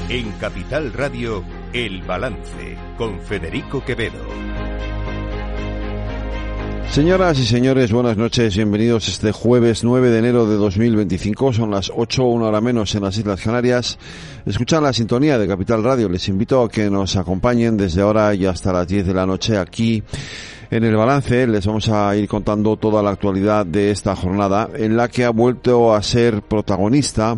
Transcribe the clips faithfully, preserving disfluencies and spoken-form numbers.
En Capital Radio, El Balance, con Federico Quevedo. Señoras y señores, buenas noches, bienvenidos este jueves nueve de enero de dos mil veinticinco, son las ocho, una hora menos en las Islas Canarias. Escuchan la sintonía de Capital Radio, les invito a que nos acompañen desde ahora y hasta las diez de la noche aquí en El Balance. Les vamos a ir contando toda la actualidad de esta jornada en la que ha vuelto a ser protagonista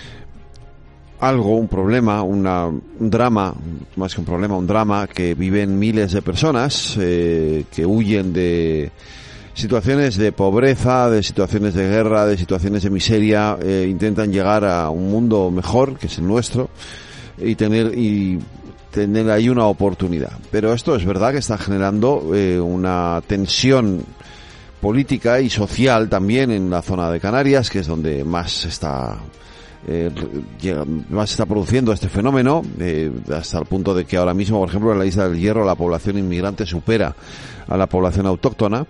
algo, un problema, una, un drama, más que un problema, un drama que viven miles de personas eh, que huyen de situaciones de pobreza, de situaciones de guerra, de situaciones de miseria, eh, intentan llegar a un mundo mejor, que es el nuestro, y tener y tener ahí una oportunidad. Pero esto es verdad que está generando eh, una tensión política y social también en la zona de Canarias, que es donde más está Eh, llega, más está produciendo este fenómeno, eh, hasta el punto de que ahora mismo, por ejemplo, en la Isla del Hierro la población inmigrante supera a la población autóctona,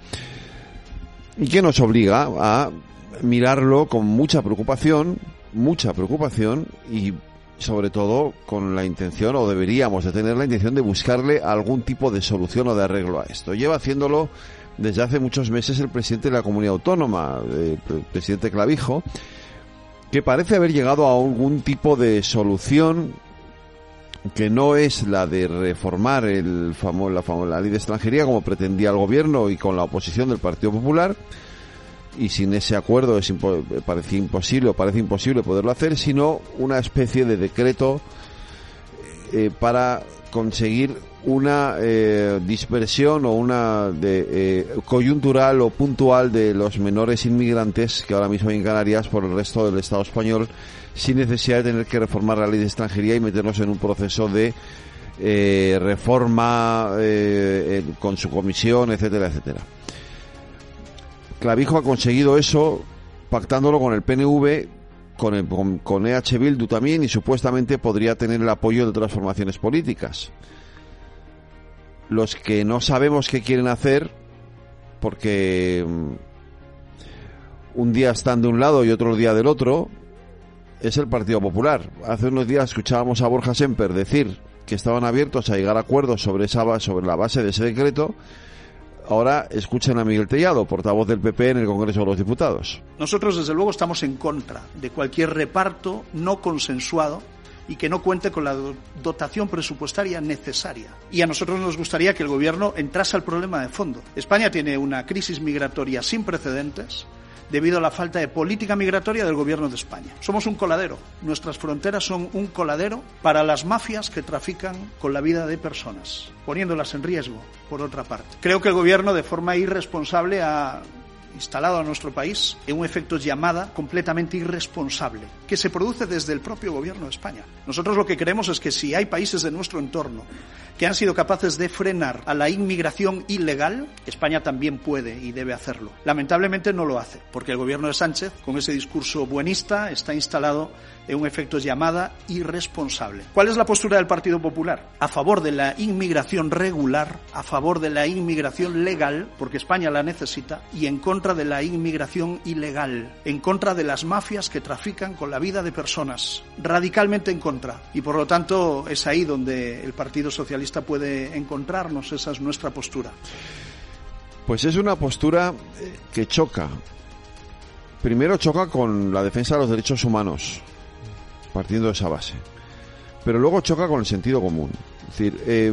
y que nos obliga a mirarlo con mucha preocupación, mucha preocupación y sobre todo con la intención, o deberíamos de tener la intención, de buscarle algún tipo de solución o de arreglo a esto. Lleva haciéndolo desde hace muchos meses el presidente de la comunidad autónoma, eh, el presidente Clavijo, que parece haber llegado a algún tipo de solución que no es la de reformar el famo, la, famo, la ley de extranjería como pretendía el gobierno y con la oposición del Partido Popular, y sin ese acuerdo es impo, parecía imposible o parece imposible poderlo hacer, sino una especie de decreto eh, para conseguir una eh, dispersión o una de, eh, coyuntural o puntual de los menores inmigrantes que ahora mismo hay en Canarias por el resto del Estado español, sin necesidad de tener que reformar la ley de extranjería y meternos en un proceso de eh, reforma eh, eh, con su comisión, etcétera, etcétera. Clavijo ha conseguido eso pactándolo con el P N V, con, el, con, con E H Bildu también, y supuestamente podría tener el apoyo de otras formaciones políticas. Los que no sabemos qué quieren hacer, porque un día están de un lado y otro día del otro, es el Partido Popular. Hace unos días escuchábamos a Borja Semper decir que estaban abiertos a llegar a acuerdos sobre esa sobre la base de ese decreto. Ahora escuchen a Miguel Tellado, portavoz del P P en el Congreso de los Diputados. Nosotros, desde luego, estamos en contra de cualquier reparto no consensuado y que no cuente con la dotación presupuestaria necesaria. Y a nosotros nos gustaría que el Gobierno entrase al problema de fondo. España tiene una crisis migratoria sin precedentes debido a la falta de política migratoria del Gobierno de España. Somos un coladero. Nuestras fronteras son un coladero para las mafias que trafican con la vida de personas, poniéndolas en riesgo, por otra parte. Creo que el Gobierno, de forma irresponsable, ha instalado a nuestro país en un efecto llamada completamente irresponsable, que se produce desde el propio Gobierno de España. Nosotros lo que creemos es que si hay países de nuestro entorno que han sido capaces de frenar a la inmigración ilegal, España también puede y debe hacerlo. Lamentablemente no lo hace, porque el Gobierno de Sánchez, con ese discurso buenista, está instalado en un efecto llamada irresponsable. ¿Cuál es la postura del Partido Popular? A favor de la inmigración regular, a favor de la inmigración legal, porque España la necesita, y en contra de la inmigración ilegal, en contra de las mafias que trafican con la vida de personas, radicalmente en contra. Y por lo tanto es ahí donde el Partido Socialista puede encontrarnos, esa es nuestra postura. Pues es una postura que choca. Primero choca con la defensa de los derechos humanos, partiendo de esa base, pero luego choca con el sentido común. Es decir, eh,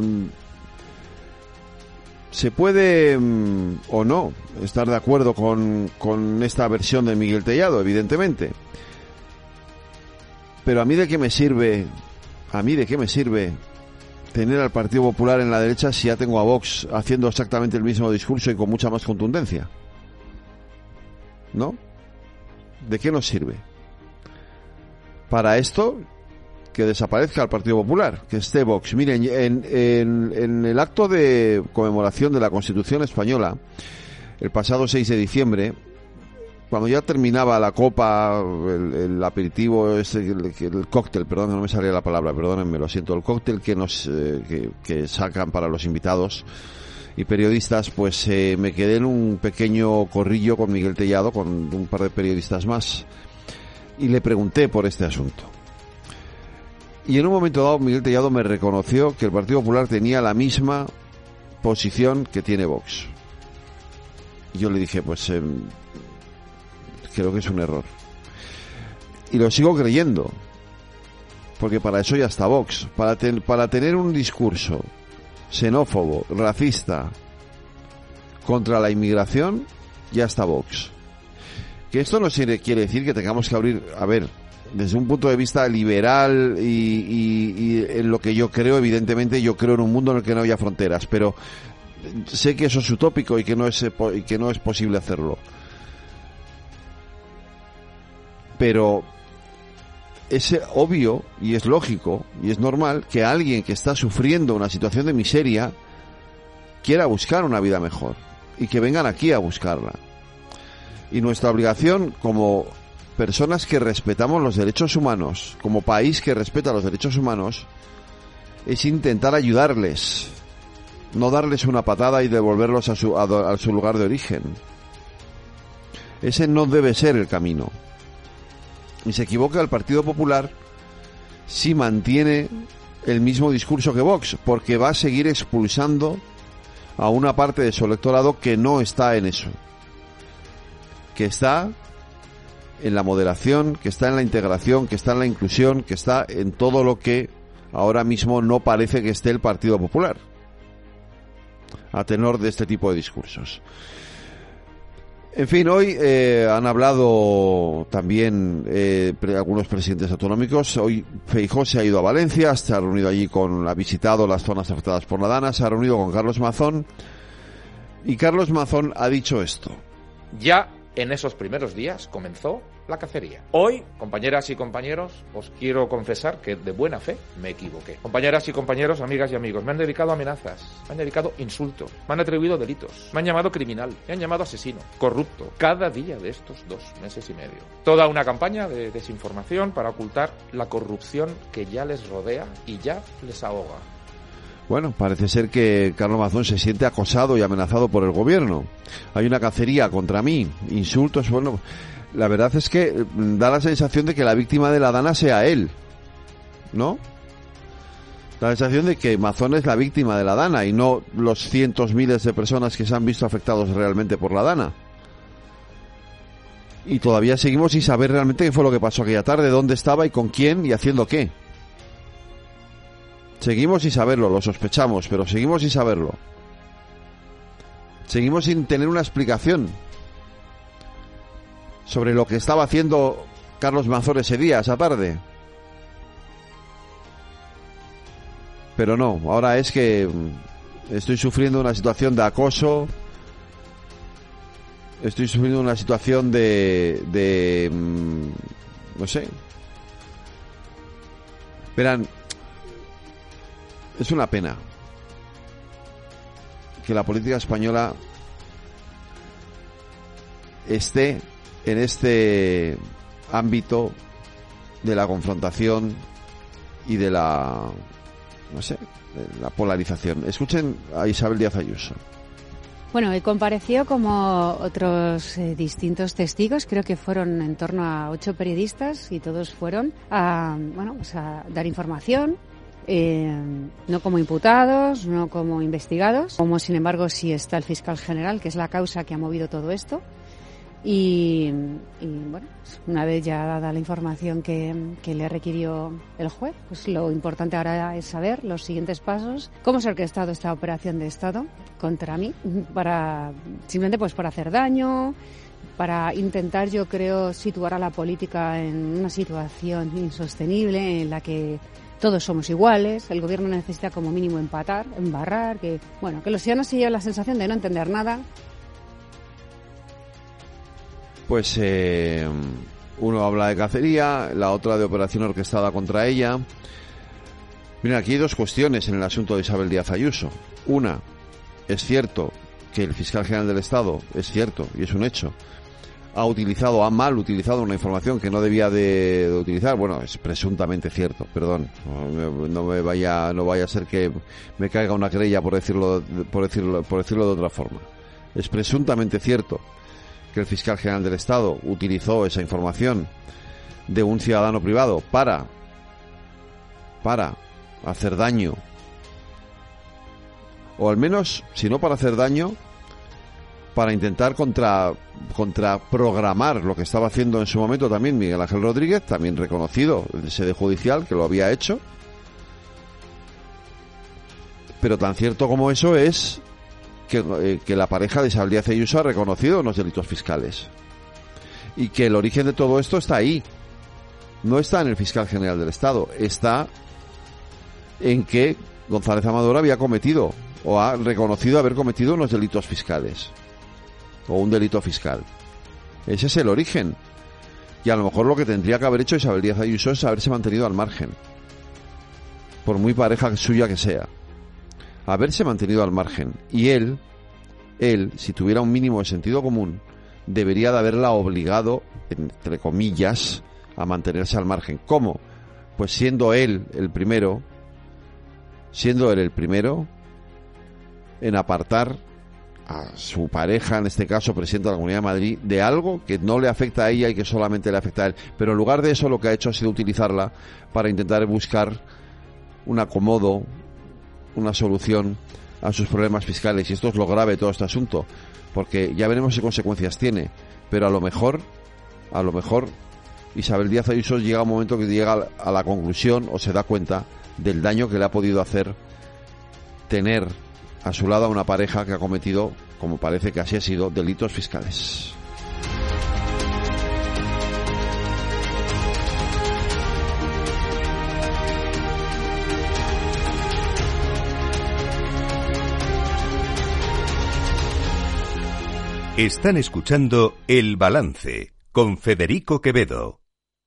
se puede mm, o no estar de acuerdo con, con esta versión de Miguel Tellado, evidentemente, pero a mí de qué me sirve, a mí de qué me sirve tener al Partido Popular en la derecha si ya tengo a Vox haciendo exactamente el mismo discurso y con mucha más contundencia, ¿no? ¿De qué nos sirve? Para esto, que desaparezca el Partido Popular, que esté Vox. Miren, en, en, en el acto de conmemoración de la Constitución Española, el pasado seis de diciembre, cuando ya terminaba la copa, el, el aperitivo, ese, el, el cóctel, perdón, no me salía la palabra, perdónenme, lo siento, el cóctel que nos eh, que, que sacan para los invitados y periodistas, pues eh, me quedé en un pequeño corrillo con Miguel Tellado, con un par de periodistas más, y le pregunté por este asunto. Y en un momento dado Miguel Tellado me reconoció que el Partido Popular tenía la misma posición que tiene Vox. Y yo le dije, pues eh, creo que es un error. Y lo sigo creyendo, porque para eso ya está Vox. Para, ten, para tener un discurso xenófobo, racista, contra la inmigración, ya está Vox. Que esto no quiere decir que tengamos que abrir, a ver, desde un punto de vista liberal y, y, y en lo que yo creo, evidentemente yo creo en un mundo en el que no haya fronteras, pero sé que eso es utópico y que no es, y que no es posible hacerlo. Pero es obvio y es lógico y es normal que alguien que está sufriendo una situación de miseria quiera buscar una vida mejor y que vengan aquí a buscarla. Y nuestra obligación como personas que respetamos los derechos humanos, como país que respeta los derechos humanos, es intentar ayudarles, no darles una patada y devolverlos a su, a, a su lugar de origen. Ese no debe ser el camino. Y se equivoca el Partido Popular si mantiene el mismo discurso que Vox, porque va a seguir expulsando a una parte de su electorado que no está en eso, que está en la moderación, que está en la integración, que está en la inclusión, que está en todo lo que ahora mismo no parece que esté el Partido Popular, a tenor de este tipo de discursos. En fin, hoy eh, han hablado también eh, pre- algunos presidentes autonómicos. Hoy Feijóo se ha ido a Valencia, se ha reunido allí con, ha visitado las zonas afectadas por la Dana, se ha reunido con Carlos Mazón, y Carlos Mazón ha dicho esto. Ya en esos primeros días comenzó la cacería. Hoy, compañeras y compañeros, os quiero confesar que de buena fe me equivoqué. Compañeras y compañeros, amigas y amigos, me han dedicado amenazas, me han dedicado insultos, me han atribuido delitos, me han llamado criminal, me han llamado asesino, corrupto, cada día de estos dos meses y medio. Toda una campaña de desinformación para ocultar la corrupción que ya les rodea y ya les ahoga. Bueno, parece ser que Carlos Mazón se siente acosado y amenazado por el gobierno. Hay una cacería contra mí, insultos, bueno, la verdad es que da la sensación de que la víctima de la Dana sea él, ¿no? La sensación de que Mazón es la víctima de la Dana y no los cientos miles de personas que se han visto afectados realmente por la Dana. Y todavía seguimos sin saber realmente qué fue lo que pasó aquella tarde, dónde estaba y con quién y haciendo qué. Seguimos sin saberlo, lo sospechamos, pero seguimos sin saberlo. Seguimos sin tener una explicación sobre lo que estaba haciendo Carlos Mazón ese día, esa tarde. Pero no, ahora es que estoy sufriendo una situación de acoso, estoy sufriendo una situación de... de no sé. Verán, es una pena que la política española esté en este ámbito de la confrontación y de la, no sé, de la polarización. Escuchen a Isabel Díaz Ayuso. Bueno, y compareció como otros eh, distintos testigos, creo que fueron en torno a ocho periodistas y todos fueron a, bueno, pues a dar información. Eh, no como imputados, no como investigados, como sin embargo sí está el fiscal general, que es la causa que ha movido todo esto. Y, y bueno, una vez ya dada la información que, que le requirió el juez, pues lo importante ahora es saber los siguientes pasos, cómo se ha orquestado esta operación de Estado contra mí, para simplemente pues para hacer daño, para intentar, yo creo, situar a la política en una situación insostenible en la que todos somos iguales, el gobierno necesita como mínimo empatar, embarrar, que bueno, que los ciudadanos se lleven la sensación de no entender nada. Pues eh, uno habla de cacería, la otra de operación orquestada contra ella. Mira, aquí hay dos cuestiones en el asunto de Isabel Díaz Ayuso. Una, es cierto que el fiscal general del Estado, es cierto y es un hecho, ha utilizado, ha mal utilizado una información que no debía de, de utilizar. Bueno, es presuntamente cierto, perdón, no me, no me vaya, no vaya a ser que me caiga una querella por decirlo, por decirlo, por decirlo de otra forma. Es presuntamente cierto que el fiscal general del Estado utilizó esa información de un ciudadano privado para para hacer daño, o al menos, si no para hacer daño, para intentar contra contraprogramar lo que estaba haciendo en su momento también Miguel Ángel Rodríguez, también reconocido de sede judicial que lo había hecho. Pero tan cierto como eso es que, eh, que la pareja de Isabel Díaz Ayuso ha reconocido unos delitos fiscales y que el origen de todo esto está ahí. No está en el fiscal general del Estado, está en que González Amador había cometido o ha reconocido haber cometido unos delitos fiscales o un delito fiscal. Ese es el origen. Y a lo mejor lo que tendría que haber hecho Isabel Díaz Ayuso es haberse mantenido al margen, por muy pareja suya que sea, haberse mantenido al margen. Y él, él, si tuviera un mínimo de sentido común, debería de haberla obligado, entre comillas, a mantenerse al margen. ¿Cómo? Pues siendo él el primero, siendo él el primero en apartar a su pareja, en este caso presidente de la Comunidad de Madrid, de algo que no le afecta a ella y que solamente le afecta a él. Pero en lugar de eso, lo que ha hecho ha sido utilizarla para intentar buscar un acomodo, una solución a sus problemas fiscales. Y esto es lo grave de todo este asunto, porque ya veremos qué consecuencias tiene, pero a lo mejor, a lo mejor Isabel Díaz Ayuso llega a un momento que llega a la conclusión o se da cuenta del daño que le ha podido hacer tener a su lado a una pareja que ha cometido, como parece que así ha sido, delitos fiscales. Están escuchando El Balance con Federico Quevedo.